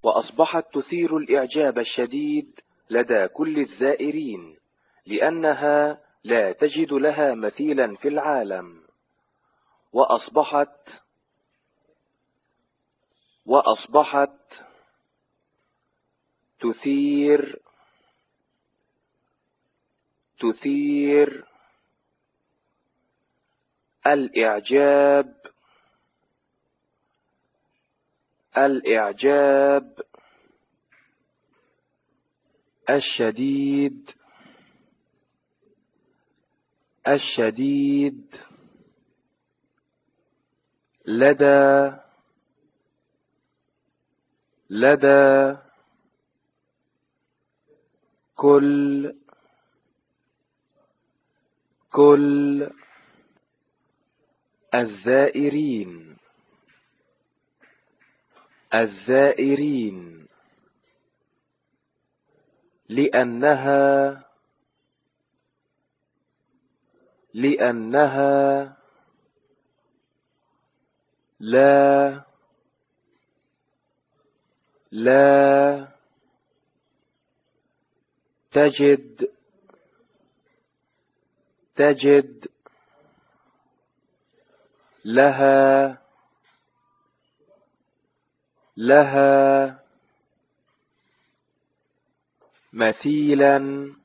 وأصبحت تثير الإعجاب الشديد لدى كل الزائرين، لأنها لا تجد لها مثيلا في العالم. وأصبحت تثير الإعجاب الشديد لدى كل الزائرين، لأنها لا تجد لها مثيلا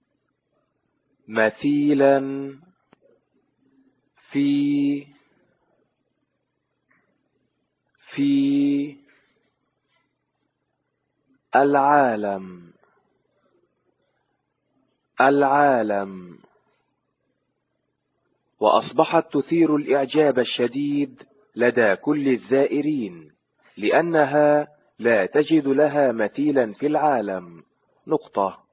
في العالم. وأصبحت تثير الإعجاب الشديد لدى كل الزائرين، لأنها لا تجد لها مثيلا في العالم.